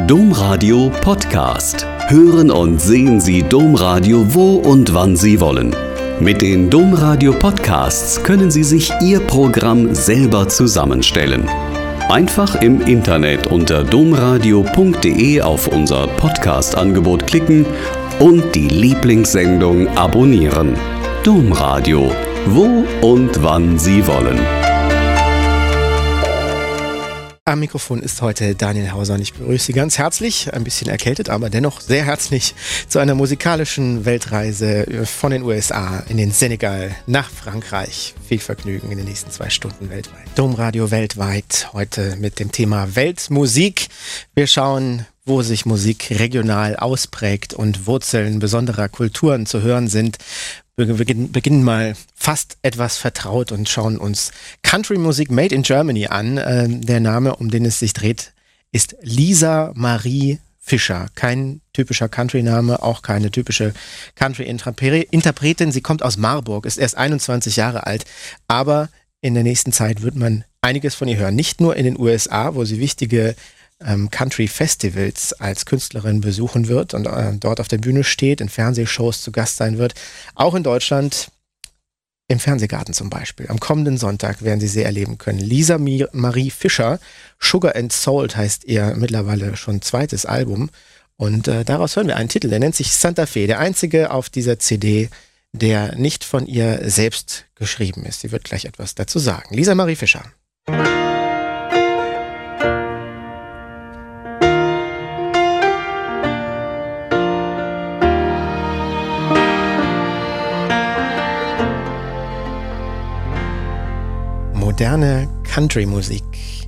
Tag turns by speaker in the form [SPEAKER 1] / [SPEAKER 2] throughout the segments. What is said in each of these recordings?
[SPEAKER 1] Domradio Podcast. Hören und sehen Sie Domradio wo und wann Sie wollen. Mit den Domradio Podcasts können Sie sich Ihr Programm selber zusammenstellen. Einfach im Internet unter domradio.de auf unser Podcast-Angebot klicken und die Lieblingssendung abonnieren. Domradio, wo und wann Sie wollen.
[SPEAKER 2] Am Mikrofon ist heute Daniel Hauser und ich begrüße Sie ganz herzlich, ein bisschen erkältet, aber dennoch sehr herzlich zu einer musikalischen Weltreise von den USA in den Senegal nach Frankreich. Viel Vergnügen in den nächsten 2 Stunden weltweit. Domradio weltweit, heute mit dem Thema Weltmusik. Wir schauen, wo sich Musik regional ausprägt und Wurzeln besonderer Kulturen zu hören sind. Wir beginnen mal fast etwas vertraut und schauen uns Country-Musik Made in Germany an. Der Name, um den es sich dreht, ist Lisa Marie Fischer. Kein typischer Country-Name, auch keine typische Country-Interpretin. Sie kommt aus Marburg, ist erst 21 Jahre alt, aber in der nächsten Zeit wird man einiges von ihr hören. Nicht nur in den USA, wo sie wichtige Country-Festivals als Künstlerin besuchen wird und dort auf der Bühne steht, in Fernsehshows zu Gast sein wird. Auch in Deutschland, im Fernsehgarten zum Beispiel. Am kommenden Sonntag werden Sie sie erleben können. Lisa Marie Fischer, Sugar and Salt heißt ihr mittlerweile schon 2. Album. Und daraus hören wir einen Titel, der nennt sich Santa Fe. Der einzige auf dieser CD, der nicht von ihr selbst geschrieben ist. Sie wird gleich etwas dazu sagen. Lisa Marie Fischer. Moderne Country-Musik.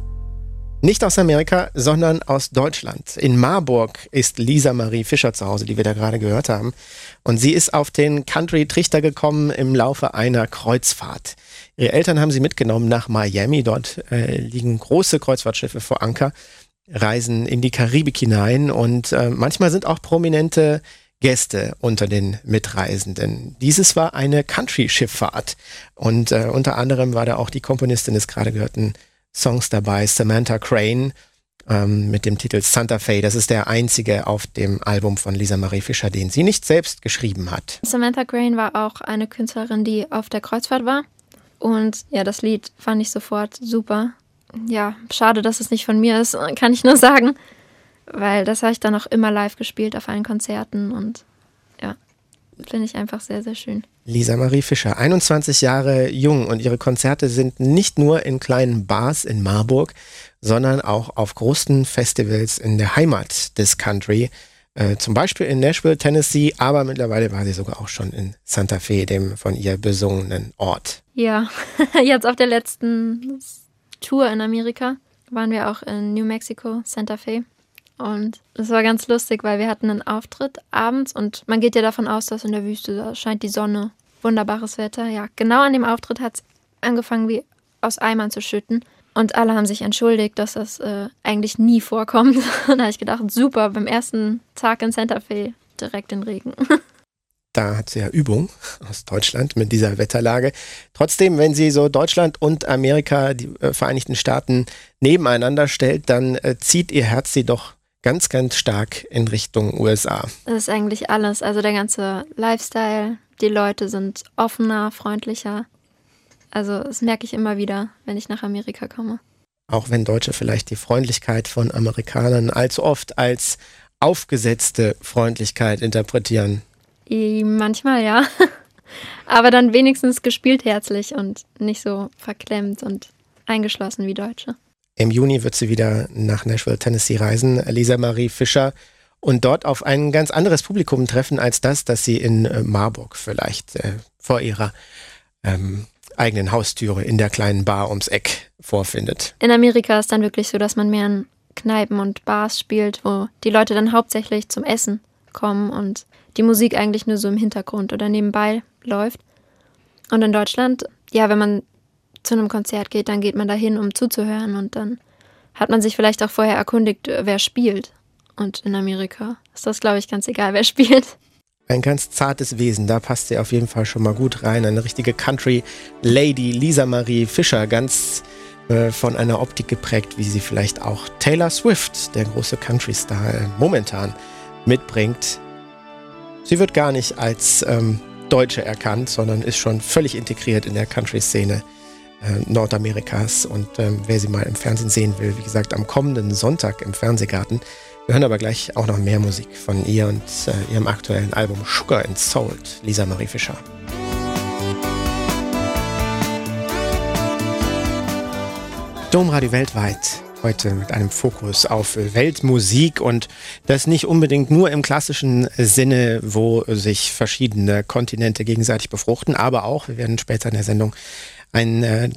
[SPEAKER 2] Nicht aus Amerika, sondern aus Deutschland. In Marburg ist Lisa Marie Fischer zu Hause, die wir da gerade gehört haben. Und sie ist auf den Country-Trichter gekommen im Laufe einer Kreuzfahrt. Ihre Eltern haben sie mitgenommen nach Miami. Dort liegen große Kreuzfahrtschiffe vor Anker, reisen in die Karibik hinein und manchmal sind auch prominente Gäste unter den Mitreisenden. Dieses war eine Country-Schifffahrt und unter anderem war da auch die Komponistin des gerade gehörten Songs dabei, Samantha Crane, mit dem Titel Santa Fe. Das ist der einzige auf dem Album von Lisa Marie Fischer, den sie nicht selbst geschrieben hat.
[SPEAKER 3] Samantha Crane war auch eine Künstlerin, die auf der Kreuzfahrt war und ja, das Lied fand ich sofort super. Ja, schade, dass es nicht von mir ist, kann ich nur sagen. Weil das habe ich dann auch immer live gespielt auf allen Konzerten und ja, finde ich einfach sehr, sehr schön.
[SPEAKER 2] Lisa Marie Fischer, 21 Jahre jung und ihre Konzerte sind nicht nur in kleinen Bars in Marburg, sondern auch auf großen Festivals in der Heimat des Country, zum Beispiel in Nashville, Tennessee, aber mittlerweile war sie sogar auch schon in Santa Fe, dem von ihr besungenen Ort.
[SPEAKER 3] Ja, jetzt auf der letzten Tour in Amerika waren wir auch in New Mexico, Santa Fe. Und das war ganz lustig, weil wir hatten einen Auftritt abends und man geht ja davon aus, dass in der Wüste da scheint die Sonne, wunderbares Wetter. Ja, genau an dem Auftritt hat es angefangen, wie aus Eimern zu schütten. Und alle haben sich entschuldigt, dass das eigentlich nie vorkommt. Und da habe ich gedacht, super, beim ersten Tag in Santa Fe direkt in Regen.
[SPEAKER 2] Da hat sie ja Übung aus Deutschland mit dieser Wetterlage. Trotzdem, wenn sie so Deutschland und Amerika, die Vereinigten Staaten, nebeneinander stellt, dann zieht ihr Herz sie doch ganz, ganz stark in Richtung USA.
[SPEAKER 3] Das ist eigentlich alles. Also der ganze Lifestyle, die Leute sind offener, freundlicher. Also das merke ich immer wieder, wenn ich nach Amerika komme.
[SPEAKER 2] Auch wenn Deutsche vielleicht die Freundlichkeit von Amerikanern allzu oft als aufgesetzte Freundlichkeit interpretieren.
[SPEAKER 3] Manchmal ja, aber dann wenigstens gespielt herzlich und nicht so verklemmt und eingeschlossen wie Deutsche.
[SPEAKER 2] Im Juni wird sie wieder nach Nashville, Tennessee reisen, Lisa Marie Fischer, und dort auf ein ganz anderes Publikum treffen als das sie in Marburg vielleicht vor ihrer eigenen Haustüre in der kleinen Bar ums Eck vorfindet.
[SPEAKER 3] In Amerika ist dann wirklich so, dass man mehr in Kneipen und Bars spielt, wo die Leute dann hauptsächlich zum Essen kommen und die Musik eigentlich nur so im Hintergrund oder nebenbei läuft. Und in Deutschland, ja, wenn man zu einem Konzert geht, dann geht man dahin, um zuzuhören und dann hat man sich vielleicht auch vorher erkundigt, wer spielt. Und in Amerika ist das, glaube ich, ganz egal, wer spielt.
[SPEAKER 2] Ein ganz zartes Wesen, da passt sie auf jeden Fall schon mal gut rein. Eine richtige Country-Lady, Lisa Marie Fischer, ganz von einer Optik geprägt, wie sie vielleicht auch Taylor Swift, der große Country-Star, momentan mitbringt. Sie wird gar nicht als Deutsche erkannt, sondern ist schon völlig integriert in der Country-Szene Nordamerikas. Und wer sie mal im Fernsehen sehen will, wie gesagt, am kommenden Sonntag im Fernsehgarten. Wir hören aber gleich auch noch mehr Musik von ihr und ihrem aktuellen Album Sugar and Salt, Lisa Marie Fischer. Domradio weltweit, heute mit einem Fokus auf Weltmusik und das nicht unbedingt nur im klassischen Sinne, wo sich verschiedene Kontinente gegenseitig befruchten, aber auch, wir werden später in der Sendung ein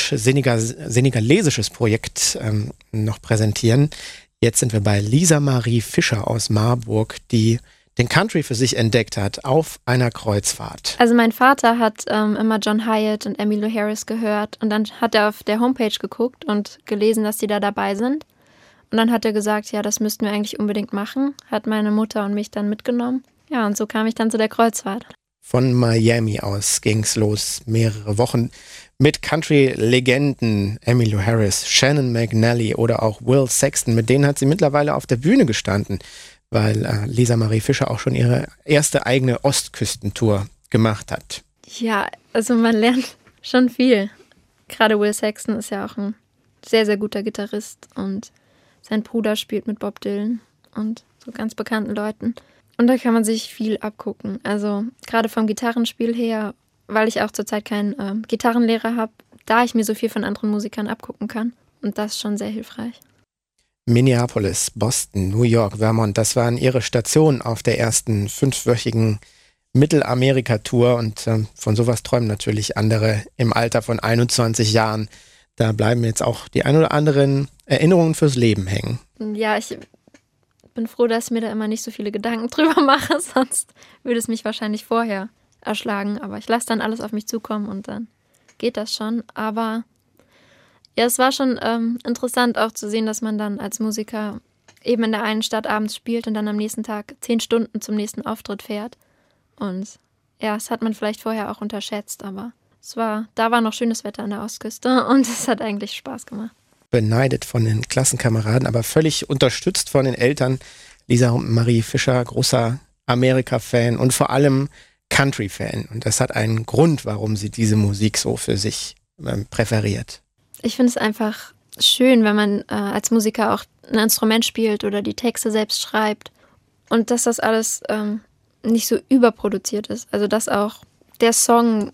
[SPEAKER 2] deutsch-senegalesisches Projekt noch präsentieren. Jetzt sind wir bei Lisa Marie Fischer aus Marburg, die den Country für sich entdeckt hat auf einer Kreuzfahrt.
[SPEAKER 3] Also mein Vater hat immer John Hyatt und Emmylou Harris gehört und dann hat er auf der Homepage geguckt und gelesen, dass die da dabei sind. Und dann hat er gesagt, ja, das müssten wir eigentlich unbedingt machen. Hat meine Mutter und mich dann mitgenommen. Ja, und so kam ich dann zu der Kreuzfahrt.
[SPEAKER 2] Von Miami aus ging's los, mehrere Wochen mit Country-Legenden, Emmylou Harris, Shannon McNally oder auch Will Sexton. Mit denen hat sie mittlerweile auf der Bühne gestanden, weil Lisa Marie Fischer auch schon ihre erste eigene Ostküstentour gemacht hat.
[SPEAKER 3] Ja, also man lernt schon viel. Gerade Will Sexton ist ja auch ein sehr, sehr guter Gitarrist und sein Bruder spielt mit Bob Dylan und so ganz bekannten Leuten. Und da kann man sich viel abgucken. Also gerade vom Gitarrenspiel her, weil ich auch zurzeit keinen Gitarrenlehrer habe, da ich mir so viel von anderen Musikern abgucken kann. Und das ist schon sehr hilfreich.
[SPEAKER 2] Minneapolis, Boston, New York, Vermont, das waren ihre Stationen auf der ersten 5-wöchigen Mittelamerika-Tour. Und von sowas träumen natürlich andere im Alter von 21 Jahren. Da bleiben jetzt auch die ein oder anderen Erinnerungen fürs Leben hängen.
[SPEAKER 3] Ja, ich bin froh, dass ich mir da immer nicht so viele Gedanken drüber mache, sonst würde es mich wahrscheinlich vorher erschlagen. Aber ich lasse dann alles auf mich zukommen und dann geht das schon. Aber ja, es war schon interessant auch zu sehen, dass man dann als Musiker eben in der einen Stadt abends spielt und dann am nächsten Tag 10 Stunden zum nächsten Auftritt fährt. Und ja, das hat man vielleicht vorher auch unterschätzt, aber da war noch schönes Wetter an der Ostküste und es hat eigentlich Spaß gemacht.
[SPEAKER 2] Beneidet von den Klassenkameraden, aber völlig unterstützt von den Eltern. Lisa Marie Fischer, großer Amerika-Fan und vor allem Country-Fan. Und das hat einen Grund, warum sie diese Musik so für sich präferiert.
[SPEAKER 3] Ich finde es einfach schön, wenn man als Musiker auch ein Instrument spielt oder die Texte selbst schreibt und dass das alles nicht so überproduziert ist. Also dass auch der Song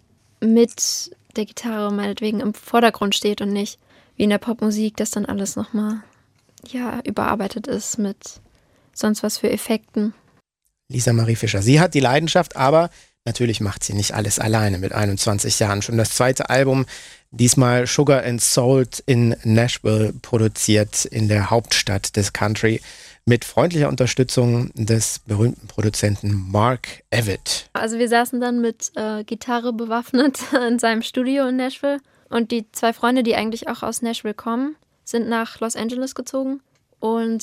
[SPEAKER 3] mit der Gitarre meinetwegen im Vordergrund steht und nicht wie in der Popmusik, dass dann alles nochmal überarbeitet ist mit sonst was für Effekten.
[SPEAKER 2] Lisa Marie Fischer, sie hat die Leidenschaft, aber natürlich macht sie nicht alles alleine mit 21 Jahren. Schon das zweite Album, diesmal Sugar and Salt in Nashville, produziert in der Hauptstadt des Country mit freundlicher Unterstützung des berühmten Produzenten Mark Evatt.
[SPEAKER 3] Also wir saßen dann mit Gitarre bewaffnet in seinem Studio in Nashville. Und die 2 Freunde, die eigentlich auch aus Nashville kommen, sind nach Los Angeles gezogen. Und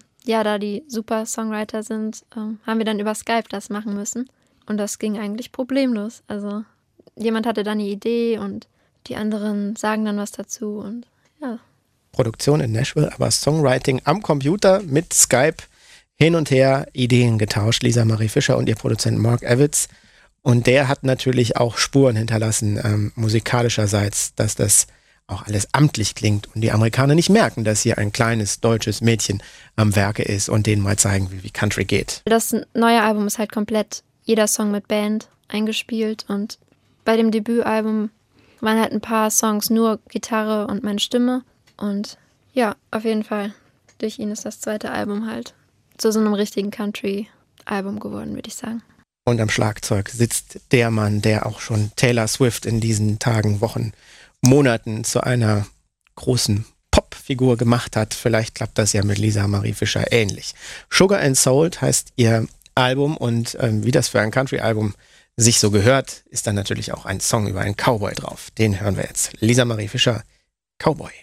[SPEAKER 3] da die super Songwriter sind, haben wir dann über Skype das machen müssen. Und das ging eigentlich problemlos. Also jemand hatte dann eine Idee und die anderen sagen dann was dazu. Und ja.
[SPEAKER 2] Produktion in Nashville, aber Songwriting am Computer mit Skype hin und her, Ideen getauscht. Lisa Marie Fischer und ihr Produzent Mark Evatt. Und der hat natürlich auch Spuren hinterlassen, musikalischerseits, dass das auch alles amtlich klingt und die Amerikaner nicht merken, dass hier ein kleines deutsches Mädchen am Werke ist und denen mal zeigen will, wie Country geht.
[SPEAKER 3] Das neue Album ist halt komplett jeder Song mit Band eingespielt und bei dem Debütalbum waren halt ein paar Songs nur Gitarre und meine Stimme und ja, auf jeden Fall, durch ihn ist das zweite Album halt zu so einem richtigen Country-Album geworden, würde ich sagen.
[SPEAKER 2] Und am Schlagzeug sitzt der Mann, der auch schon Taylor Swift in diesen Tagen, Wochen, Monaten zu einer großen Popfigur gemacht hat. Vielleicht klappt das ja mit Lisa Marie Fischer ähnlich. Sugar and Salt heißt ihr Album und wie das für ein Country-Album sich so gehört, ist dann natürlich auch ein Song über einen Cowboy drauf. Den hören wir jetzt. Lisa Marie Fischer, Cowboy.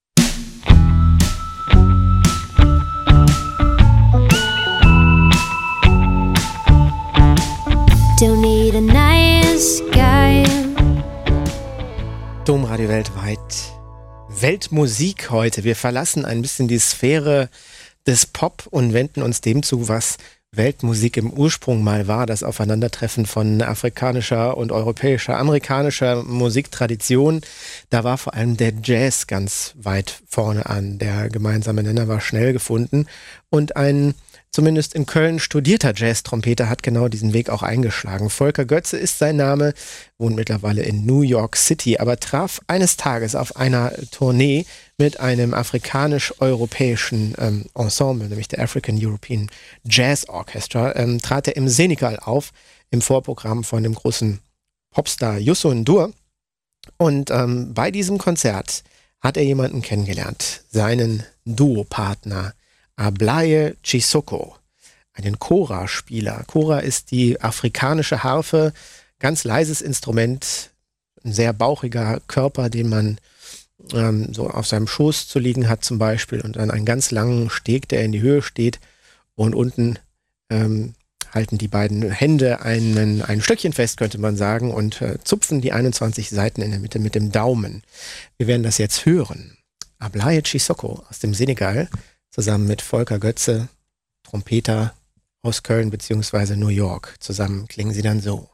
[SPEAKER 4] Don't need a nice guy.
[SPEAKER 2] Domradio weltweit, Weltmusik heute. Wir verlassen ein bisschen die Sphäre des Pop und wenden uns dem zu, was Weltmusik im Ursprung mal war, das Aufeinandertreffen von afrikanischer und europäischer, amerikanischer Musiktradition. Da war vor allem der Jazz ganz weit vorne an. Der gemeinsame Nenner war schnell gefunden und ein zumindest in Köln studierter Jazz-Trompeter hat genau diesen Weg auch eingeschlagen. Volker Götze ist sein Name, wohnt mittlerweile in New York City, aber traf eines Tages auf einer Tournee mit einem afrikanisch-europäischen Ensemble, nämlich der African European Jazz Orchestra, trat er im Senegal auf, im Vorprogramm von dem großen Popstar Youssou N'Dour. Und bei diesem Konzert hat er jemanden kennengelernt, seinen Duopartner Ablaye Cissoko, einen Kora-Spieler. Kora ist die afrikanische Harfe, ganz leises Instrument, ein sehr bauchiger Körper, den man so auf seinem Schoß zu liegen hat zum Beispiel und dann einen ganz langen Steg, der in die Höhe steht und unten halten die beiden Hände ein Stöckchen fest, könnte man sagen, und zupfen die 21 Saiten in der Mitte mit dem Daumen. Wir werden das jetzt hören. Ablaye Cissoko aus dem Senegal, zusammen mit Volker Götze, Trompeter aus Köln bzw. New York. Zusammen klingen sie dann so.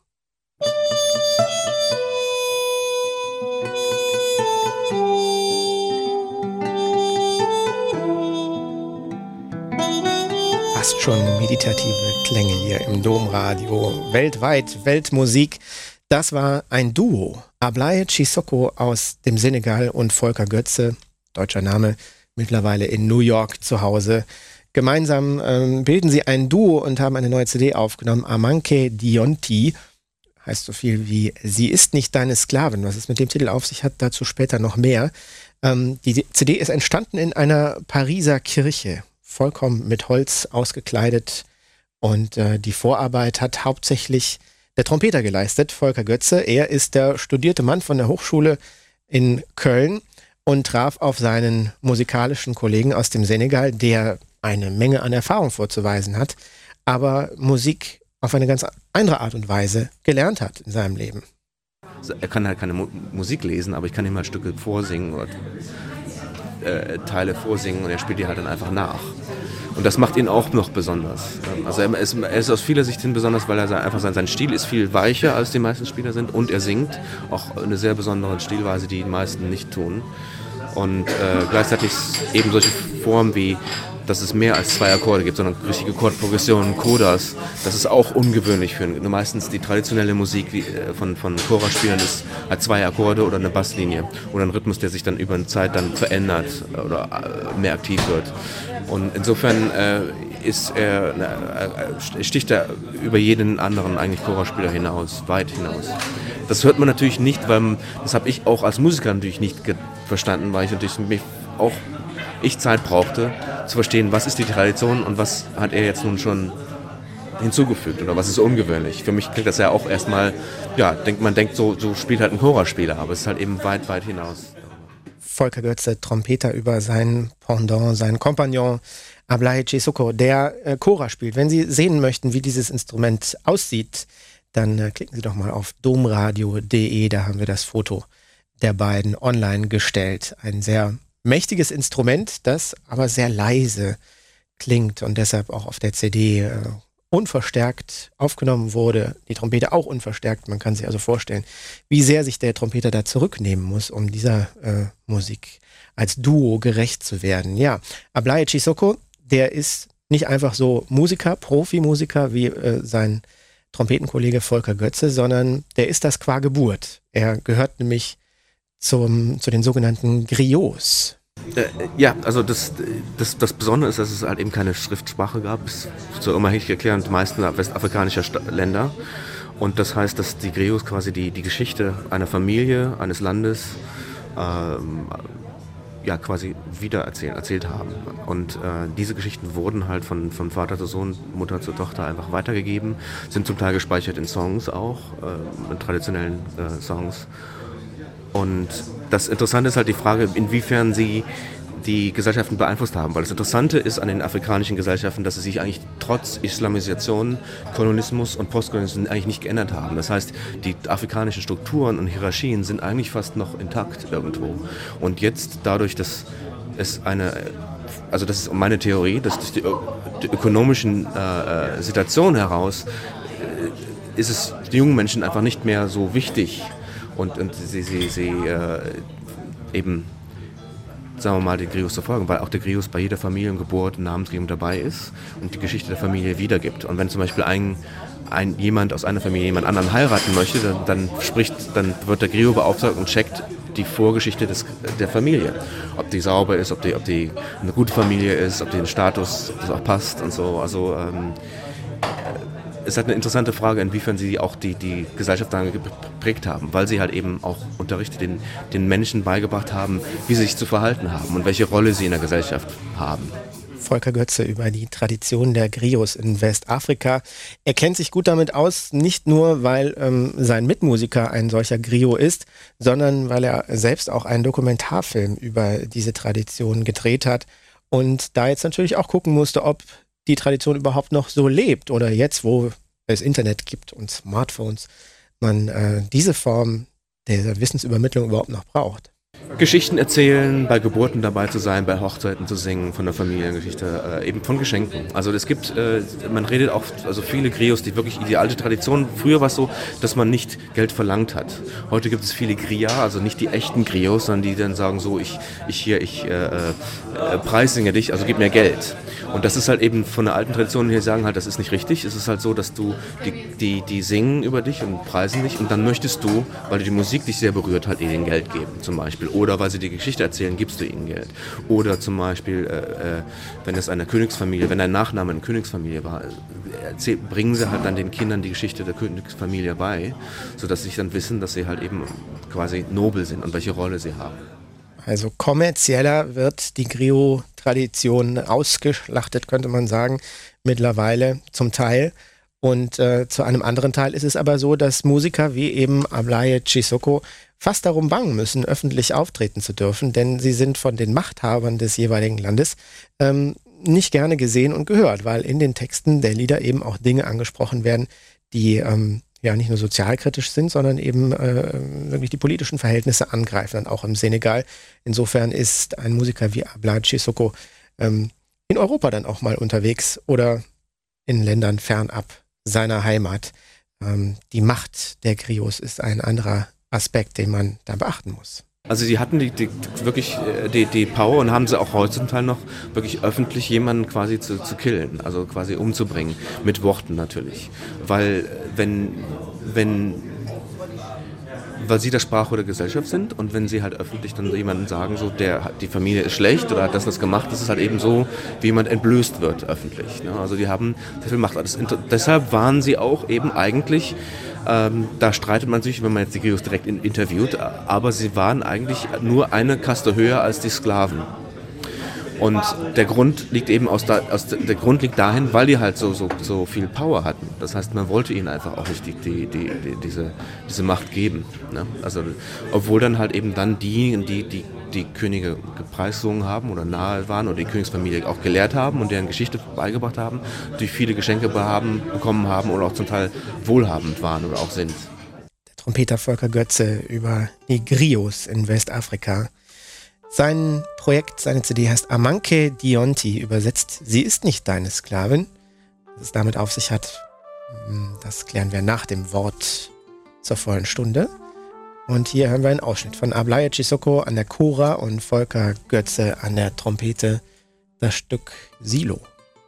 [SPEAKER 2] Fast schon meditative Klänge hier im Domradio. Weltweit, Weltmusik. Das war ein Duo. Ablaye Cissoko aus dem Senegal und Volker Götze, deutscher Name, mittlerweile in New York zu Hause. Gemeinsam bilden sie ein Duo und haben eine neue CD aufgenommen. Amanke Dionti heißt so viel wie Sie ist nicht deine Sklavin. Was es mit dem Titel auf sich hat, dazu später noch mehr. Die CD ist entstanden in einer Pariser Kirche, vollkommen mit Holz ausgekleidet. Und die Vorarbeit hat hauptsächlich der Trompeter geleistet, Volker Götze. Er ist der studierte Mann von der Hochschule in Köln und traf auf seinen musikalischen Kollegen aus dem Senegal, der eine Menge an Erfahrung vorzuweisen hat, aber Musik auf eine ganz andere Art und Weise gelernt hat in seinem Leben.
[SPEAKER 4] Also er kann halt keine Musik lesen, aber ich kann ihm mal Stücke vorsingen oder Teile vorsingen und er spielt die halt dann einfach nach. Und das macht ihn auch noch besonders. Also er ist aus vieler Sicht hin besonders, weil er einfach sein Stil ist viel weicher, als die meisten Spieler sind, und er singt auch eine sehr besondere Stilweise, die meisten nicht tun. Und gleichzeitig eben solche Formen wie, dass es mehr als 2 Akkorde gibt, sondern richtige Chordprogressionen, Codas. Das ist auch ungewöhnlich für meistens die traditionelle Musik von Chora-Spielern hat 2 Akkorde oder eine Basslinie oder ein Rhythmus, der sich dann über eine Zeit dann verändert oder mehr aktiv wird. Und insofern sticht er über jeden anderen eigentlich Chora-Spieler hinaus, weit hinaus. Das hört man natürlich nicht, weil das habe ich auch als Musiker natürlich nicht verstanden, weil ich natürlich Zeit brauchte, zu verstehen, was ist die Tradition und was hat er jetzt nun schon hinzugefügt oder was ist ungewöhnlich. Für mich klingt das ja auch erstmal, man denkt, so spielt halt ein Chora-Spieler, aber es ist halt eben weit, weit hinaus.
[SPEAKER 2] Volker Götze, Trompeter, über seinen Pendant, seinen Kompagnon Ablaye Cissoko, der Chora spielt. Wenn Sie sehen möchten, wie dieses Instrument aussieht, dann klicken Sie doch mal auf domradio.de, da haben wir das Foto der beiden online gestellt. Ein sehr mächtiges Instrument, das aber sehr leise klingt und deshalb auch auf der CD unverstärkt aufgenommen wurde. Die Trompete auch unverstärkt. Man kann sich also vorstellen, wie sehr sich der Trompeter da zurücknehmen muss, um dieser Musik als Duo gerecht zu werden. Ja, Ablaye Cissoko, der ist nicht einfach so Musiker, Profimusiker wie sein Trompetenkollege Volker Götze, sondern der ist das qua Geburt. Er gehört nämlich zu den sogenannten Griots.
[SPEAKER 4] Also das Besondere ist, dass es halt eben keine Schriftsprache gab, bis zur unheimlich erklärend meisten westafrikanischer Länder. Und das heißt, dass die Griots quasi die Geschichte einer Familie, eines Landes quasi erzählt haben. Und diese Geschichten wurden halt von Vater zu Sohn, Mutter zu Tochter einfach weitergegeben, sind zum Teil gespeichert in Songs auch, in traditionellen Songs. Und das Interessante ist halt die Frage, inwiefern sie die Gesellschaften beeinflusst haben. Weil das Interessante ist an den afrikanischen Gesellschaften, dass sie sich eigentlich trotz Islamisation, Kolonialismus und Postkolonialismus eigentlich nicht geändert haben. Das heißt, die afrikanischen Strukturen und Hierarchien sind eigentlich fast noch intakt irgendwo. Und jetzt dadurch, dass es also das ist meine Theorie, dass durch die ökonomischen Situation heraus ist es den jungen Menschen einfach nicht mehr so wichtig und sie eben, sagen wir mal, den Griots zu folgen, weil auch der Griot bei jeder Familiengeburt und Namensgebung dabei ist und die Geschichte der Familie wiedergibt. Und wenn zum Beispiel jemand aus einer Familie jemand anderen heiraten möchte, dann wird der Griot beauftragt und checkt die Vorgeschichte der Familie. Ob die sauber ist, ob die eine gute Familie ist, ob den Status das auch passt und so. Also es hat eine interessante Frage, inwiefern sie auch die Gesellschaft daran geprägt haben, weil sie halt eben auch unterrichtet den Menschen beigebracht haben, wie sie sich zu verhalten haben und welche Rolle sie in der Gesellschaft haben.
[SPEAKER 2] Volker Götze über die Tradition der Griots in Westafrika. Er kennt sich gut damit aus, nicht nur, weil sein Mitmusiker ein solcher Griot ist, sondern weil er selbst auch einen Dokumentarfilm über diese Tradition gedreht hat und da jetzt natürlich auch gucken musste, ob die Tradition überhaupt noch so lebt oder jetzt, wo es Internet gibt und Smartphones, man diese Form der Wissensübermittlung überhaupt noch braucht.
[SPEAKER 4] Geschichten erzählen, bei Geburten dabei zu sein, bei Hochzeiten zu singen, von der Familiengeschichte, eben von Geschenken. Also es gibt, man redet auch, also viele Griots, die wirklich die alte Tradition, früher war es so, dass man nicht Geld verlangt hat. Heute gibt es viele Gria, also nicht die echten Griots, sondern die dann sagen so, ich preissinge dich, also gib mir Geld. Und das ist halt eben von der alten Tradition her, sagen halt, das ist nicht richtig. Es ist halt so, dass du, die singen über dich und preisen dich und dann möchtest du, weil die Musik dich sehr berührt, halt ihnen Geld geben zum Beispiel. Oder weil sie die Geschichte erzählen, gibst du ihnen Geld. Oder zum Beispiel, wenn es eine Königsfamilie, wenn dein Nachname eine Königsfamilie war, bringen sie halt dann den Kindern die Geschichte der Königsfamilie bei, sodass sie dann wissen, dass sie halt eben quasi nobel sind und welche Rolle sie haben.
[SPEAKER 2] Also kommerzieller wird die Griot-Tradition ausgeschlachtet, könnte man sagen, mittlerweile zum Teil. Und zu einem anderen Teil ist es aber so, dass Musiker wie eben Ablaye Cissokho fast darum bangen müssen, öffentlich auftreten zu dürfen, denn sie sind von den Machthabern des jeweiligen Landes nicht gerne gesehen und gehört, weil in den Texten der Lieder eben auch Dinge angesprochen werden, die nicht nur sozialkritisch sind, sondern eben wirklich die politischen Verhältnisse angreifen, dann auch im Senegal. Insofern ist ein Musiker wie Ablaye Cissokho in Europa dann auch mal unterwegs oder in Ländern fernab seiner Heimat. Die Macht der Griots ist ein anderer Aspekt, den man da beachten muss.
[SPEAKER 4] Also sie hatten wirklich die Power und haben sie auch heute zum Teil noch, wirklich öffentlich jemanden quasi zu killen, also quasi umzubringen, mit Worten natürlich. Weil weil sie der Sprachrohr der Gesellschaft sind und wenn sie halt öffentlich dann jemanden sagen, so die Familie ist schlecht oder hat das gemacht, das ist halt eben so, wie jemand entblößt wird öffentlich. Ne? Also die haben sehr viel Macht. Deshalb waren sie auch eben eigentlich, da streitet man sich, wenn man jetzt die Griots direkt interviewt, aber sie waren eigentlich nur eine Kaste höher als die Sklaven. Und der Grund liegt eben der Grund liegt dahin, weil die halt so viel Power hatten. Das heißt, man wollte ihnen einfach auch nicht diese Macht geben. Ne? Also, obwohl dann halt eben dann diejenigen, die Könige gepreisgesungen haben oder nahe waren oder die Königsfamilie auch gelehrt haben und deren Geschichte beigebracht haben, die viele Geschenke bekommen haben oder auch zum Teil wohlhabend waren oder auch sind.
[SPEAKER 2] Der Trompeter Volker Götze über die Griots in Westafrika. Sein Projekt, seine CD heißt Amanke Dionti, übersetzt Sie ist nicht deine Sklavin. Was es damit auf sich hat, das klären wir nach dem Wort zur vollen Stunde. Und hier hören wir einen Ausschnitt von Ablaye Cissokho an der Kora und Volker Götze an der Trompete, das Stück Silo.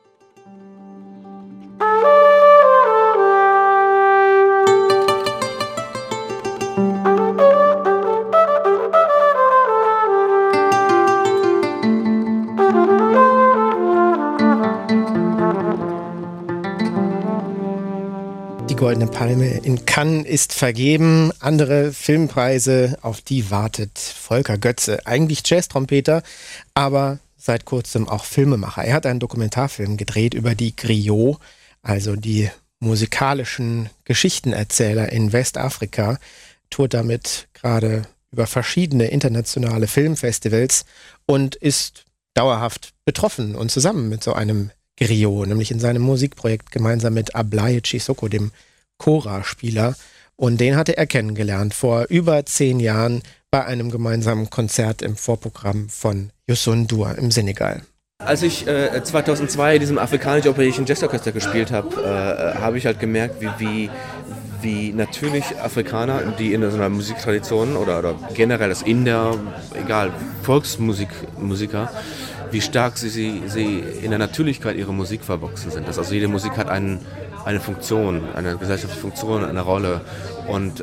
[SPEAKER 2] Goldene Palme in Cannes ist vergeben. Andere Filmpreise, auf die wartet Volker Götze. Eigentlich Jazz-Trompeter, aber seit kurzem auch Filmemacher. Er hat einen Dokumentarfilm gedreht über die Griots, also die musikalischen Geschichtenerzähler in Westafrika. Tourt damit gerade über verschiedene internationale Filmfestivals und ist dauerhaft betroffen und zusammen mit so einem Griot, nämlich in seinem Musikprojekt gemeinsam mit Ablaye Cissokho, dem Kora-Spieler. Und den hatte er kennengelernt vor über 10 Jahren bei einem gemeinsamen Konzert im Vorprogramm von Youssou N'Dour im Senegal.
[SPEAKER 4] Als ich 2002 in diesem afrikanisch-europäischen Jazzorchester gespielt habe, habe ich halt gemerkt, wie natürlich Afrikaner, die in so einer Musiktradition oder generell das Inder, egal, Volksmusiker, wie stark sie in der Natürlichkeit ihrer Musik verwachsen sind. Also jede Musik hat eine Funktion, eine gesellschaftliche Funktion, eine Rolle. Und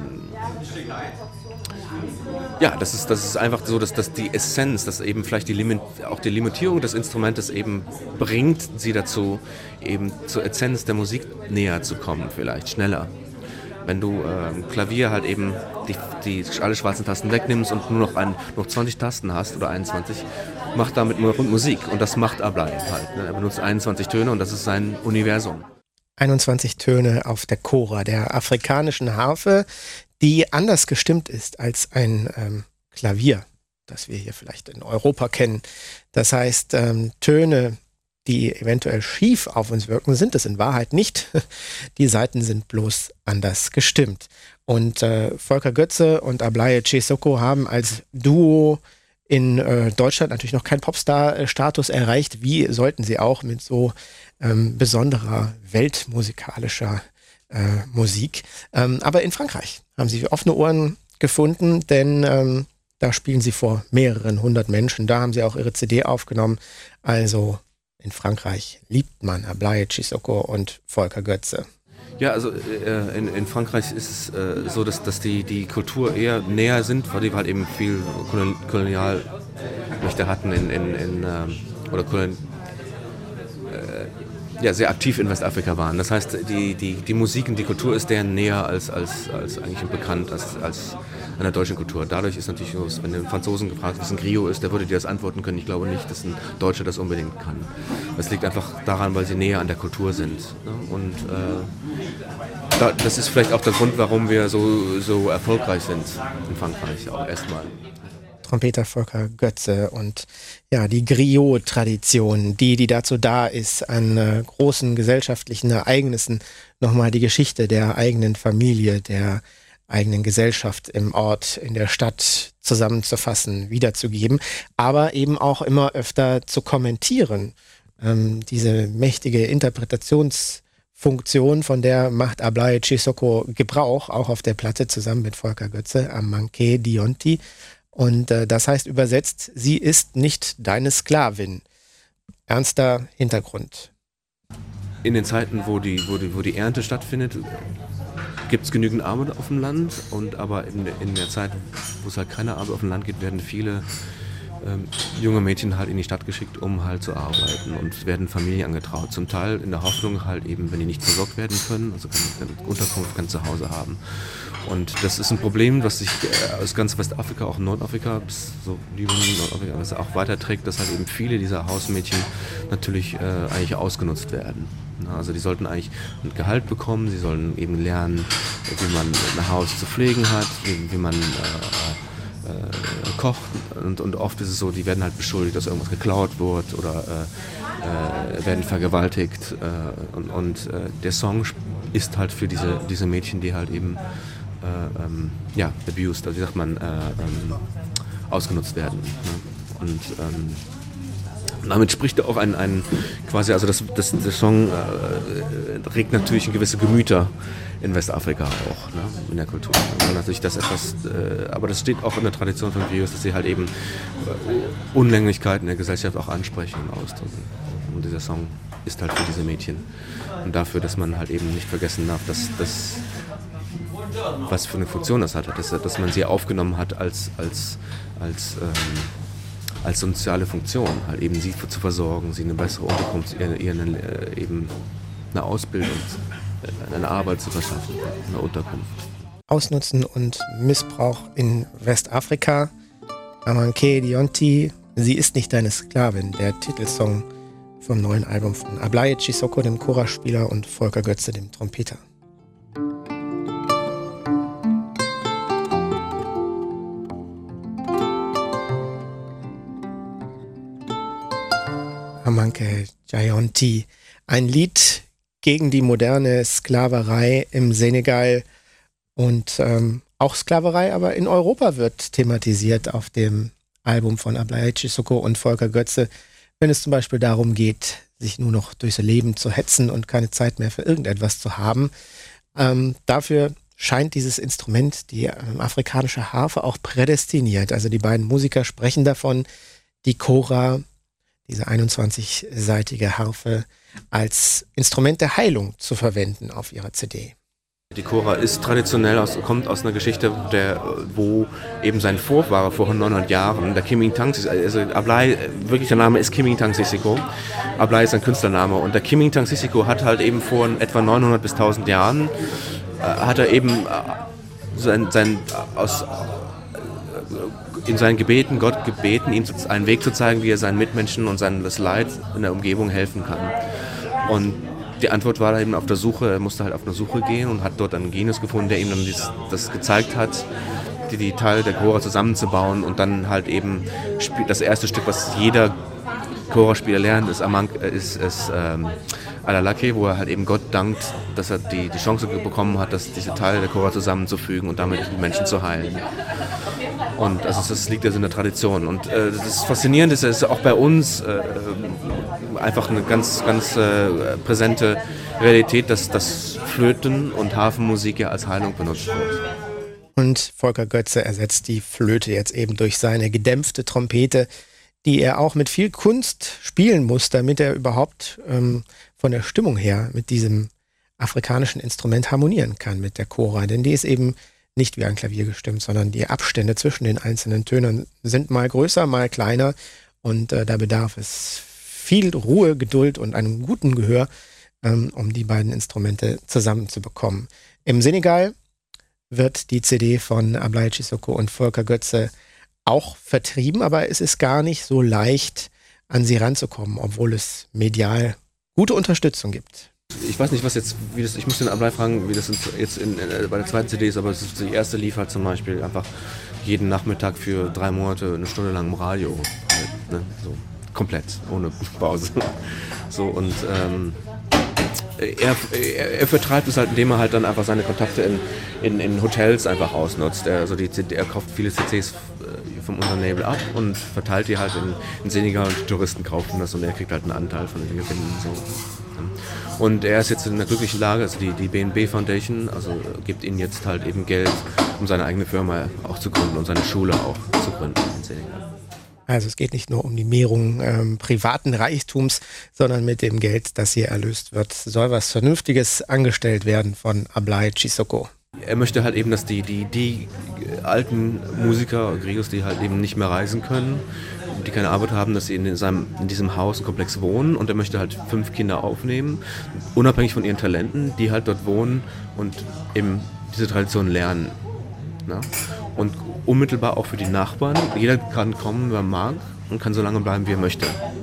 [SPEAKER 4] ja, das ist einfach so, dass die Essenz, dass eben vielleicht auch die Limitierung des Instrumentes eben bringt sie dazu, eben zur Essenz der Musik näher zu kommen, vielleicht schneller. Wenn du Klavier halt eben alle schwarzen Tasten wegnimmst und nur noch 20 Tasten hast oder 21, macht damit nur Musik. Und das macht Ablaye halt. Ne? Er benutzt 21 Töne und das ist sein Universum.
[SPEAKER 2] 21 Töne auf der Kora, der afrikanischen Harfe, die anders gestimmt ist als ein Klavier, das wir hier vielleicht in Europa kennen. Das heißt, Töne, die eventuell schief auf uns wirken, sind es in Wahrheit nicht. Die Saiten sind bloß anders gestimmt. Und Volker Götze und Ablaye Cissokho haben als Duo in Deutschland natürlich noch keinen Popstar-Status erreicht. Wie sollten sie auch mit so besonderer weltmusikalischer Musik. Aber in Frankreich haben sie offene Ohren gefunden, denn da spielen sie vor mehreren 100 Menschen. Da haben sie auch ihre CD aufgenommen. Also in Frankreich liebt man Ablaye Cissokho und Volker Götze.
[SPEAKER 4] Ja, also in Frankreich ist es so, dass die Kultur eher näher sind, weil die halt eben viel Kolonialmächte hatten sehr aktiv in Westafrika waren. Das heißt, die Musik und die Kultur ist deren näher als eigentlich bekannt, als an der deutschen Kultur. Dadurch ist natürlich so, wenn du einen Franzosen gefragt, was ein Griot ist, der würde dir das antworten können. Ich glaube nicht, dass ein Deutscher das unbedingt kann. Das liegt einfach daran, weil sie näher an der Kultur sind. Ne? Und das ist vielleicht auch der Grund, warum wir so erfolgreich sind in Frankreich auch erstmal.
[SPEAKER 2] Trompeter Volker Götze und ja, die Griot-Tradition, die dazu da ist, an großen gesellschaftlichen Ereignissen nochmal die Geschichte der eigenen Familie, der eigenen Gesellschaft im Ort, in der Stadt zusammenzufassen, wiederzugeben, aber eben auch immer öfter zu kommentieren. Diese mächtige Interpretationsfunktion, von der macht Ablaye Cissokho Gebrauch, auch auf der Platte zusammen mit Volker Götze, Amanke Dionti. Und das heißt übersetzt, sie ist nicht deine Sklavin. Ernster Hintergrund.
[SPEAKER 4] In den Zeiten, wo die Ernte stattfindet, gibt es genügend Armut auf dem Land. Aber in der Zeit, wo es halt keine Armut auf dem Land gibt, werden viele junge Mädchen halt in die Stadt geschickt, um halt zu arbeiten und werden Familien angetraut. Zum Teil in der Hoffnung halt eben, wenn die nicht versorgt werden können, also keine Unterkunft, kein Zuhause haben. Und das ist ein Problem, was sich aus ganz Westafrika, auch Nordafrika, bis so Libyen, Nordafrika, was auch weiterträgt, dass halt eben viele dieser Hausmädchen natürlich eigentlich ausgenutzt werden. Also die sollten eigentlich ein Gehalt bekommen, sie sollen eben lernen, wie man ein Haus zu pflegen hat, wie man kocht und oft ist es so, die werden halt beschuldigt, dass irgendwas geklaut wird oder werden vergewaltigt und der Song ist halt für diese Mädchen, die halt eben abused, also wie sagt man, ausgenutzt werden. Ne? Und damit spricht er auch ein quasi, also der Song regt natürlich gewisse Gemüter in Westafrika auch, ne, in der Kultur. Weil natürlich das etwas, aber das steht auch in der Tradition von Griots, dass sie halt eben Unlänglichkeiten in der Gesellschaft auch ansprechen und ausdrücken. Und dieser Song ist halt für diese Mädchen. Und dafür, dass man halt eben nicht vergessen darf, dass was für eine Funktion das hat, dass man sie aufgenommen hat als soziale Funktion, halt eben sie zu versorgen, sie eine bessere Unterkunft, eben eine Ausbildung, eine Arbeit zu verschaffen, eine Unterkunft.
[SPEAKER 2] Ausnutzen und Missbrauch in Westafrika. Amanke Dionti, sie ist nicht deine Sklavin, der Titelsong vom neuen Album von Ablaye Cissokho, dem Kora-Spieler, und Volker Götze, dem Trompeter. Ke Jayanti. Ein Lied gegen die moderne Sklaverei im Senegal und auch Sklaverei, aber in Europa wird thematisiert auf dem Album von Ablaye Cissokho und Volker Götze, wenn es zum Beispiel darum geht, sich nur noch durchs Leben zu hetzen und keine Zeit mehr für irgendetwas zu haben. Dafür scheint dieses Instrument, die afrikanische Harfe, auch prädestiniert. Also die beiden Musiker sprechen davon, die Kora, diese 21-seitige Harfe, als Instrument der Heilung zu verwenden auf ihrer CD.
[SPEAKER 4] Die Kora ist traditionell kommt aus einer Geschichte, wo eben sein Vorfahre vor 900 Jahren, der Kimintang, also Ablaye, wirklich der Name ist Kimintang Sissoko. Ablaye ist ein Künstlername und der Kimintang Sissoko hat halt eben vor etwa 900 bis 1000 Jahren hat er eben in seinen Gebeten Gott gebeten, ihm einen Weg zu zeigen, wie er seinen Mitmenschen und das Leid in der Umgebung helfen kann. Und die Antwort war eben auf der Suche, er musste halt auf eine Suche gehen und hat dort einen Genius gefunden, der ihm dann das gezeigt hat, die Teile der Kora zusammenzubauen und dann halt eben das erste Stück, was jeder Kora-Spieler lernt, ist Alalake, wo er halt eben Gott dankt, dass er die Chance bekommen hat, diese Teile der Kora zusammenzufügen und damit die Menschen zu heilen. Und also das liegt also in der Tradition. Und das Faszinierende ist auch bei uns einfach eine ganz, ganz präsente Realität, dass Flöten- und Hafenmusik ja als Heilung benutzt wird.
[SPEAKER 2] Und Volker Götze ersetzt die Flöte jetzt eben durch seine gedämpfte Trompete, die er auch mit viel Kunst spielen muss, damit er überhaupt von der Stimmung her mit diesem afrikanischen Instrument harmonieren kann, mit der Kora. Denn die ist eben nicht wie ein Klavier gestimmt, sondern die Abstände zwischen den einzelnen Tönen sind mal größer, mal kleiner und da bedarf es viel Ruhe, Geduld und einem guten Gehör, um die beiden Instrumente zusammenzubekommen. Im Senegal wird die CD von Ablaye Cissokho und Volker Götze auch vertrieben, aber es ist gar nicht so leicht, an sie ranzukommen, obwohl es medial gute Unterstützung gibt.
[SPEAKER 4] Ich weiß nicht, ich muss den Ablaye fragen, wie das jetzt bei der zweiten CD ist, aber die erste lief halt zum Beispiel einfach jeden Nachmittag für 3 Monate eine Stunde lang im Radio. Halt, ne? So, komplett, ohne Pause. So, und er vertreibt es halt, indem er halt dann einfach seine Kontakte in Hotels einfach ausnutzt. Er kauft viele CCs von unserem Label ab und verteilt die halt in Senegal und die Touristen kaufen das und er kriegt halt einen Anteil von den Gewinnen. So. Und er ist jetzt in einer glücklichen Lage, also die BNB Foundation, also gibt ihm jetzt halt eben Geld, um seine eigene Firma auch zu gründen und seine Schule auch zu gründen in Senegal.
[SPEAKER 2] Also es geht nicht nur um die Mehrung privaten Reichtums, sondern mit dem Geld, das hier erlöst wird, soll was Vernünftiges angestellt werden von Ablaye Cissokho.
[SPEAKER 4] Er möchte halt eben, dass die alten Musiker, Griots, die halt eben nicht mehr reisen können, die keine Arbeit haben, dass sie in diesem Hausenkomplex wohnen und er möchte halt 5 Kinder aufnehmen, unabhängig von ihren Talenten, die halt dort wohnen und eben diese Tradition lernen. Ne? Und unmittelbar auch für die Nachbarn. Jeder kann kommen, wer mag und kann so lange bleiben, wie er möchte.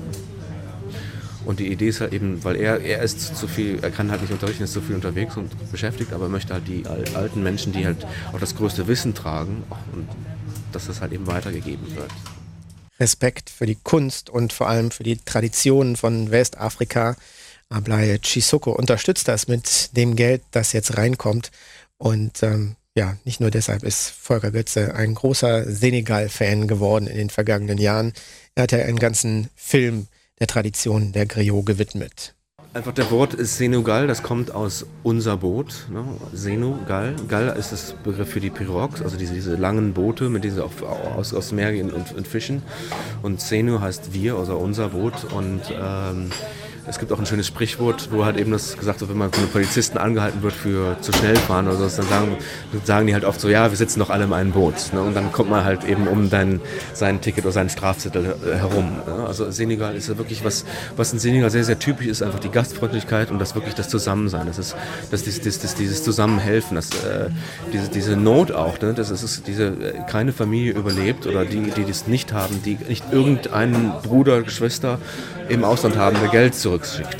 [SPEAKER 4] Und die Idee ist halt eben, weil er ist zu viel, er kann halt nicht unterrichten, ist zu viel unterwegs und beschäftigt, aber er möchte halt die alten Menschen, die halt auch das größte Wissen tragen, und dass das halt eben weitergegeben wird.
[SPEAKER 2] Respekt für die Kunst und vor allem für die Traditionen von Westafrika. Ablaye Cissokho unterstützt das mit dem Geld, das jetzt reinkommt. Und nicht nur deshalb ist Volker Götze ein großer Senegal-Fan geworden in den vergangenen Jahren. Er hat ja einen ganzen Film der Tradition der Griot gewidmet.
[SPEAKER 4] Einfach der Wort ist Senegal, das kommt aus unser Boot. Ne? Senegal. Gal ist das Begriff für die Pirogues, also diese langen Boote, mit denen sie aus dem Meer gehen und fischen. Und Senu heißt wir, also unser Boot. Und es gibt auch ein schönes Sprichwort, wo halt eben das gesagt wird, wenn man von einem Polizisten angehalten wird für zu schnell fahren oder so, dann sagen die halt oft so, ja, wir sitzen doch alle in einem Boot. Ne? Und dann kommt man halt eben um sein Ticket oder seinen Strafzettel herum. Ne? Also Senegal ist ja wirklich was in Senegal sehr, sehr typisch ist, einfach die Gastfreundlichkeit und das wirklich das Zusammensein. Dieses Zusammenhelfen, diese Not auch, ne? Keine Familie überlebt oder die das nicht haben, die nicht irgendeinen Bruder, Geschwister im Ausland haben, der Geld zurückschickt.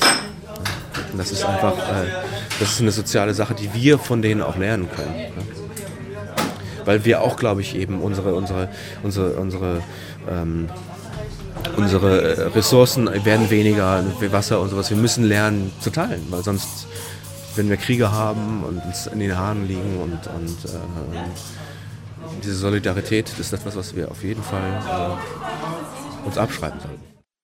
[SPEAKER 4] Und das ist einfach, das ist eine soziale Sache, die wir von denen auch lernen können. Ne? Weil wir auch, glaube ich, eben unsere unsere Ressourcen werden weniger, Wasser und sowas. Wir müssen lernen zu teilen, weil sonst, wenn wir Kriege haben und uns in den Haaren liegen und diese Solidarität, das ist etwas, was wir auf jeden Fall uns abschreiben sollen.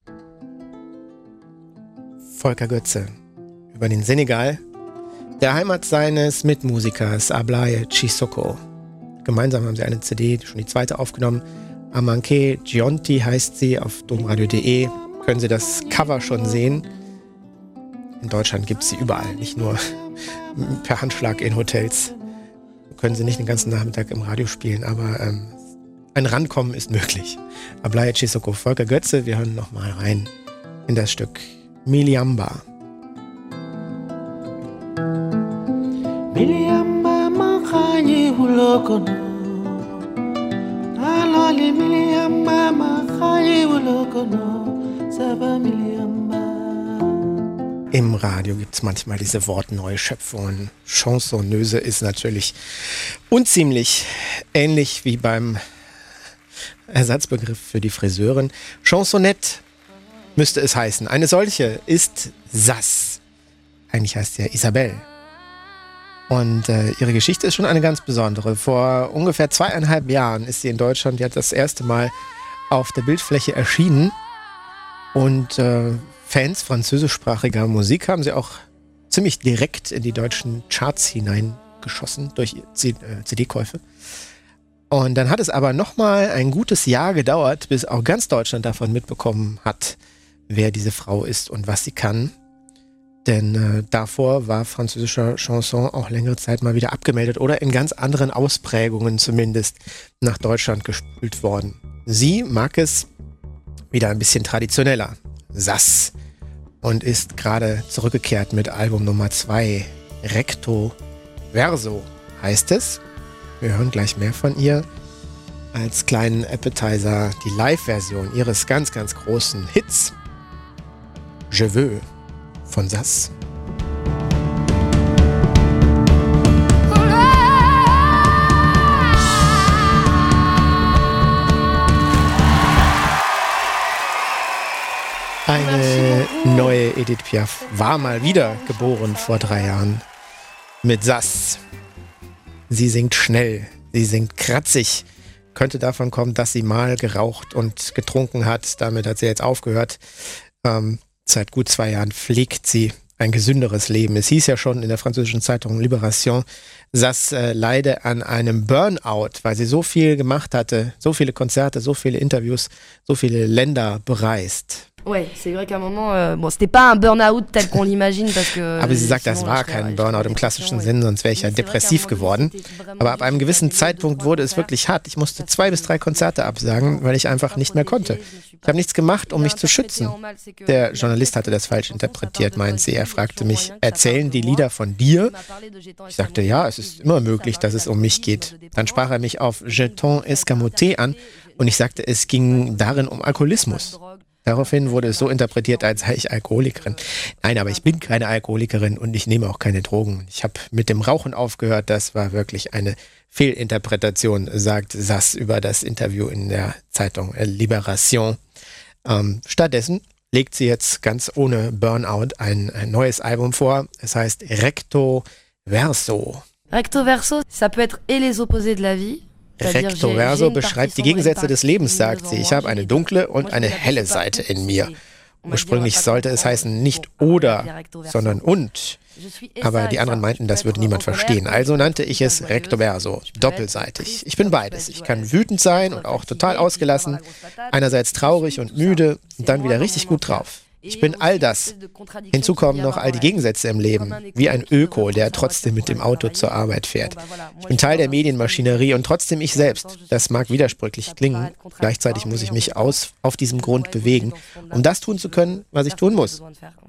[SPEAKER 2] Volker Götze über den Senegal, der Heimat seines Mitmusikers Ablaye Cissoko. Gemeinsam haben sie eine CD, schon die zweite aufgenommen. Amanke Gionti heißt sie, auf domradio.de können Sie das Cover schon sehen. In Deutschland gibt es sie überall, nicht nur per Handschlag in Hotels. Können Sie nicht den ganzen Nachmittag im Radio spielen, aber ein Rankommen ist möglich. Ablaye Cissoko, Volker Götze, wir hören nochmal rein in das Stück Miliamba.
[SPEAKER 5] Miliamba makhaye ulokono alali miliamba makhaye ulokono saba miliamba.
[SPEAKER 2] Im Radio gibt es manchmal diese Wortneuschöpfungen. Chansonneuse ist natürlich unziemlich ähnlich wie beim Ersatzbegriff für die Friseurin. Chansonette müsste es heißen. Eine solche ist Sass. Eigentlich heißt sie ja Isabelle. Und ihre Geschichte ist schon eine ganz besondere. Vor ungefähr 2,5 Jahren ist sie in Deutschland jetzt das erste Mal auf der Bildfläche erschienen. Und Fans französischsprachiger Musik haben sie auch ziemlich direkt in die deutschen Charts hineingeschossen durch CD-Käufe. Und dann hat es aber nochmal ein gutes Jahr gedauert, bis auch ganz Deutschland davon mitbekommen hat, wer diese Frau ist und was sie kann. Denn davor war französischer Chanson auch längere Zeit mal wieder abgemeldet oder in ganz anderen Ausprägungen zumindest nach Deutschland gespült worden. Sie mag es wieder ein bisschen traditioneller, Sass, und ist gerade zurückgekehrt mit Album Nummer 2, Recto Verso heißt es. Wir hören gleich mehr von ihr. Als kleinen Appetizer die Live-Version ihres ganz, ganz großen Hits Je veux von Sass. Eine neue Edith Piaf war mal wieder geboren vor 3 Jahren mit Sass. Sie singt schnell, sie singt kratzig. Könnte davon kommen, dass sie mal geraucht und getrunken hat. Damit hat sie jetzt aufgehört. Seit gut 2 Jahren pflegt sie ein gesünderes Leben. Es hieß ja schon in der französischen Zeitung Libération, Sass leide an einem Burnout, weil sie so viel gemacht hatte, so viele Konzerte, so viele Interviews, so viele Länder bereist.
[SPEAKER 6] Ouais, c'est vrai qu'à un moment, bon, c'était pas un Burnout tel qu'on l'imagine, parce que.
[SPEAKER 2] Aber sie sagt, das war kein Burnout im klassischen Sinn, sonst wäre ich ja depressiv geworden. Aber ab einem gewissen Zeitpunkt wurde es wirklich hart. Ich musste 2 bis 3 Konzerte absagen, weil ich einfach nicht mehr konnte. Ich habe nichts gemacht, um mich zu schützen. Der Journalist hatte das falsch interpretiert, meint sie. Er fragte mich, erzählen die Lieder von dir? Ich sagte, ja, es ist immer möglich, dass es um mich geht. Dann sprach er mich auf Jeton Escamoté an und ich sagte, es ging darin um Alkoholismus. Daraufhin wurde es so interpretiert, als sei ich Alkoholikerin. Nein, aber ich bin keine Alkoholikerin und ich nehme auch keine Drogen. Ich habe mit dem Rauchen aufgehört. Das war wirklich eine Fehlinterpretation, sagt Sass über das Interview in der Zeitung Libération. Stattdessen legt sie jetzt ganz ohne Burnout ein neues Album vor. Es heißt Recto Verso.
[SPEAKER 6] Recto Verso, ça peut être et les opposés de la vie.
[SPEAKER 2] Recto Verso beschreibt die Gegensätze des Lebens, sagt sie. Ich habe eine dunkle und eine helle Seite in mir. Ursprünglich sollte es heißen nicht oder, sondern und. Aber die anderen meinten, das würde niemand verstehen. Also nannte ich es Recto Verso, doppelseitig. Ich bin beides. Ich kann wütend sein und auch total ausgelassen. Einerseits traurig und müde und dann wieder richtig gut drauf. Ich bin all das. Hinzu kommen noch all die Gegensätze im Leben. Wie ein Öko, der trotzdem mit dem Auto zur Arbeit fährt. Ich bin Teil der Medienmaschinerie und trotzdem ich selbst. Das mag widersprüchlich klingen. Gleichzeitig muss ich mich auf diesem Grund bewegen, um das tun zu können, was ich tun muss.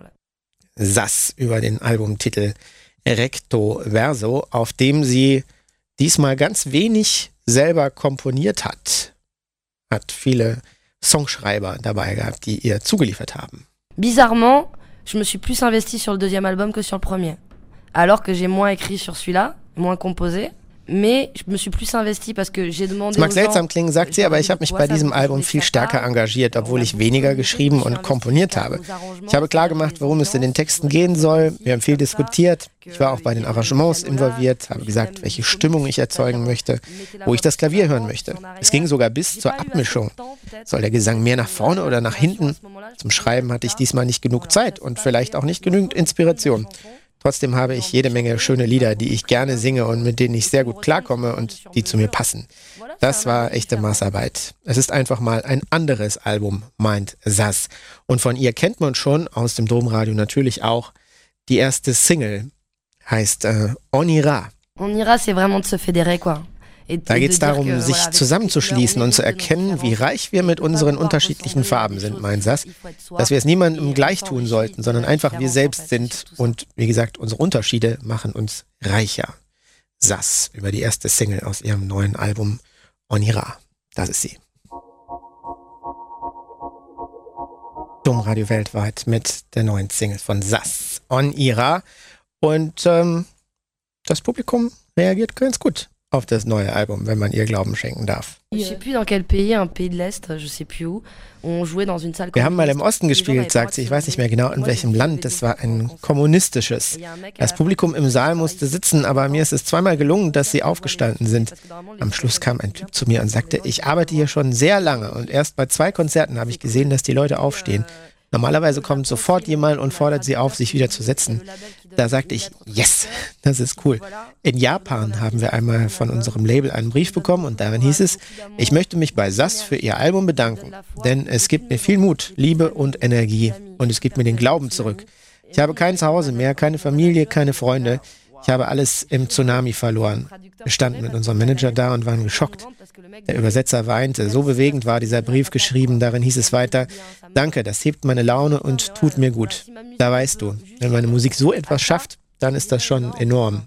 [SPEAKER 2] Sass über den Albumtitel Recto Verso, auf dem sie diesmal ganz wenig selber komponiert hat. Hat viele Songschreiber dabei gehabt, die ihr zugeliefert haben.
[SPEAKER 6] Bizarrement, je me suis plus investie sur le 2e album que sur le premier. Alors que j'ai moins écrit sur celui-là, moins composé. Mais je me suis plus investie parce que j'ai demandé
[SPEAKER 2] Es mag seltsam klingen, sagt sie, aber ich habe mich bei diesem Album viel stärker engagiert, obwohl ich weniger geschrieben und komponiert habe. Ich habe klar gemacht, worum es in den Texten gehen soll. Wir haben viel diskutiert. Ich war auch bei den Arrangements involviert, habe gesagt, welche Stimmung ich erzeugen möchte, wo ich das Klavier hören möchte. Es ging sogar bis zur Abmischung. Soll der Gesang mehr nach vorne oder nach hinten? Zum Schreiben hatte ich diesmal nicht genug Zeit und vielleicht auch nicht genügend Inspiration. Trotzdem habe ich jede Menge schöne Lieder, die ich gerne singe und mit denen ich sehr gut klarkomme und die zu mir passen. Das war echte Maßarbeit. Es ist einfach mal ein anderes Album, meint Sass. Und von ihr kennt man schon aus dem Domradio natürlich auch. Die erste Single heißt On ira.
[SPEAKER 6] On ira, c'est vraiment de se fédérer, quoi.
[SPEAKER 2] Da geht es darum, sich zusammenzuschließen und zu erkennen, wie reich wir mit unseren unterschiedlichen Farben sind, meint Sass. Dass wir es niemandem gleich tun sollten, sondern einfach wir selbst sind. Und wie gesagt, unsere Unterschiede machen uns reicher. Sass über die erste Single aus ihrem neuen Album On ira. Das ist sie. Domradio weltweit mit der neuen Single von Sass, On ira. Und das Publikum reagiert ganz gut auf das neue Album, wenn man ihr Glauben schenken darf.
[SPEAKER 6] Je sais plus dans quel pays, un pays de l'Est, je sais plus où. On jouait dans une salle.
[SPEAKER 2] Wir haben mal im Osten gespielt, sagt sie. Ich weiß nicht mehr genau, in welchem Land. Das war ein kommunistisches. Das Publikum im Saal musste sitzen, aber mir ist es zweimal gelungen, dass sie aufgestanden sind. Am Schluss kam ein Typ zu mir und sagte, ich arbeite hier schon sehr lange und erst bei 2 Konzerten habe ich gesehen, dass die Leute aufstehen. Normalerweise kommt sofort jemand und fordert sie auf, sich wieder zu setzen. Da sagte ich, yes, das ist cool. In Japan haben wir einmal von unserem Label einen Brief bekommen und darin hieß es, ich möchte mich bei Sass für ihr Album bedanken, denn es gibt mir viel Mut, Liebe und Energie und es gibt mir den Glauben zurück. Ich habe kein Zuhause mehr, keine Familie, keine Freunde. Ich habe alles im Tsunami verloren. Wir standen mit unserem Manager da und waren geschockt. Der Übersetzer weinte. So bewegend war dieser Brief geschrieben. Darin hieß es weiter, danke, das hebt meine Laune und tut mir gut. Da weißt du, wenn meine Musik so etwas schafft, dann ist das schon enorm.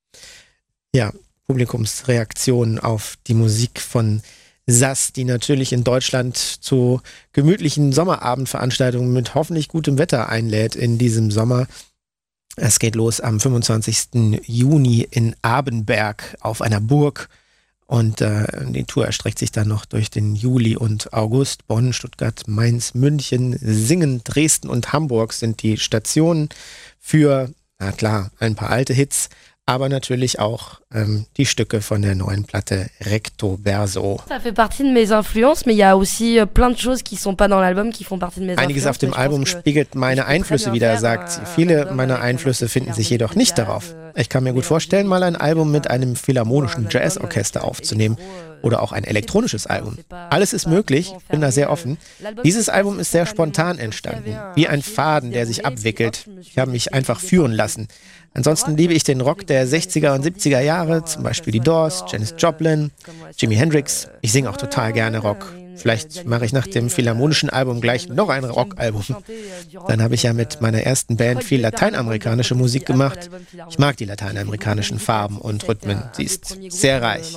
[SPEAKER 2] Ja, Publikumsreaktionen auf die Musik von Sass, die natürlich in Deutschland zu gemütlichen Sommerabendveranstaltungen mit hoffentlich gutem Wetter einlädt in diesem Sommer. Es geht los am 25. Juni in Abenberg auf einer Burg und die Tour erstreckt sich dann noch durch den Juli und August. Bonn, Stuttgart, Mainz, München, Singen, Dresden und Hamburg sind die Stationen für, na klar, ein paar alte Hits, aber natürlich auch die Stücke von der neuen Platte Recto Verso.
[SPEAKER 6] Ça fait partie de mes influences, mais il y a aussi plein de choses qui sont pas dans l'album qui font partie de mes influences.
[SPEAKER 2] Einiges auf dem Album spiegelt meine Einflüsse wider, sagt sie. Viele meiner Einflüsse finden sich jedoch nicht darauf. Ich kann mir gut vorstellen, mal ein Album mit einem philharmonischen Jazzorchester aufzunehmen oder auch ein elektronisches Album. Alles ist möglich, bin da sehr offen. Dieses Album ist sehr spontan entstanden, wie ein Faden, der sich abwickelt. Ich habe mich einfach führen lassen. Ansonsten liebe ich den Rock der 60er und 70er Jahre, zum Beispiel die Doors, Janis Joplin, Jimi Hendrix. Ich singe auch total gerne Rock. Vielleicht mache ich nach dem philharmonischen Album gleich noch ein Rockalbum. Dann habe ich ja mit meiner ersten Band viel lateinamerikanische Musik gemacht. Ich mag die lateinamerikanischen Farben und Rhythmen. Sie ist sehr reich.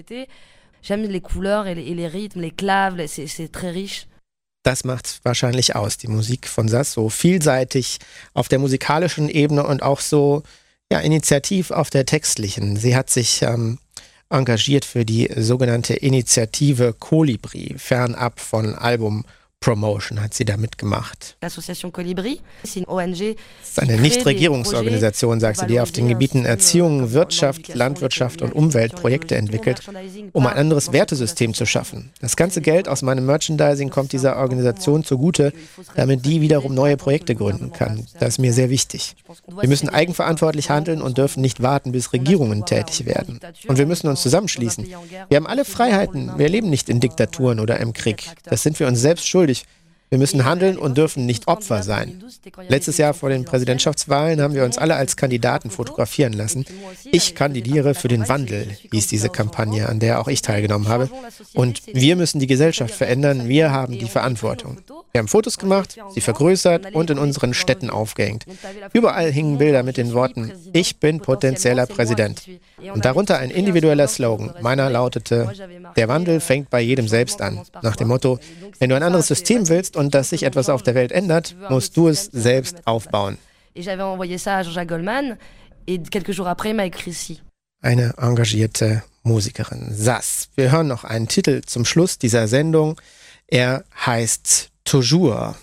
[SPEAKER 6] J'aime les couleurs et les rythmes, les claves, c'est très riche.
[SPEAKER 2] Das macht wahrscheinlich aus, die Musik von Sass, so vielseitig auf der musikalischen Ebene und auch so initiativ auf der textlichen. Sie hat sich engagiert für die sogenannte Initiative Kolibri, fernab von Album-Promotion hat sie da mitgemacht.
[SPEAKER 6] L'association Colibri, c'est une ONG.
[SPEAKER 2] Das ist eine Nichtregierungsorganisation, sagt sie, die auf den Gebieten Erziehung, Wirtschaft, Landwirtschaft und Umwelt Projekte entwickelt, um ein anderes Wertesystem zu schaffen. Das ganze Geld aus meinem Merchandising kommt dieser Organisation zugute, damit die wiederum neue Projekte gründen kann. Das ist mir sehr wichtig. Wir müssen eigenverantwortlich handeln und dürfen nicht warten, bis Regierungen tätig werden. Und wir müssen uns zusammenschließen. Wir haben alle Freiheiten. Wir leben nicht in Diktaturen oder im Krieg. Das sind wir uns selbst schuldig. Wir müssen handeln und dürfen nicht Opfer sein. Letztes Jahr vor den Präsidentschaftswahlen haben wir uns alle als Kandidaten fotografieren lassen. Ich kandidiere für den Wandel, hieß diese Kampagne, an der auch ich teilgenommen habe. Und wir müssen die Gesellschaft verändern. Wir haben die Verantwortung. Wir haben Fotos gemacht, sie vergrößert und in unseren Städten aufgehängt. Überall hingen Bilder mit den Worten, ich bin potenzieller Präsident. Und darunter ein individueller Slogan. Meiner lautete, der Wandel fängt bei jedem selbst an. Nach dem Motto, wenn du ein anderes System willst und dass sich etwas auf der Welt ändert, musst du es selbst aufbauen. eine engagierte Musikerin, Sass. Wir hören noch einen Titel zum Schluss dieser Sendung. Er heißt Toujours.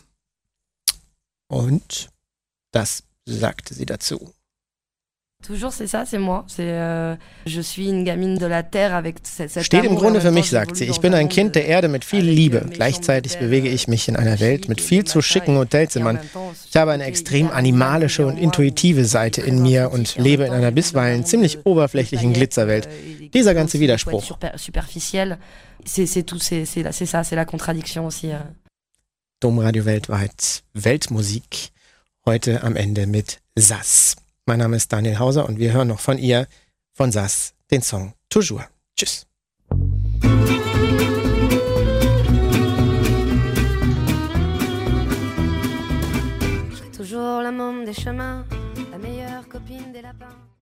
[SPEAKER 2] Und das sagte sie dazu.
[SPEAKER 6] Toujours, c'est ça, c'est moi. Je suis une gamine de la terre avec cet
[SPEAKER 2] Steht im Grunde für mich, sagt sie. Ich bin ein Kind der Erde mit viel Liebe. Gleichzeitig bewege ich mich in einer Welt mit viel zu schicken Hotelzimmern. Ich habe eine extrem animalische und intuitive Seite in mir und lebe in einer bisweilen ziemlich oberflächlichen Glitzerwelt. Dieser ganze Widerspruch.
[SPEAKER 6] C'est la contradiction aussi.
[SPEAKER 2] Domradio weltweit, Weltmusik. Heute am Ende mit Sass. Mein Name ist Daniel Hauser und wir hören noch von ihr, von Sass, den Song Toujours. Tschüss.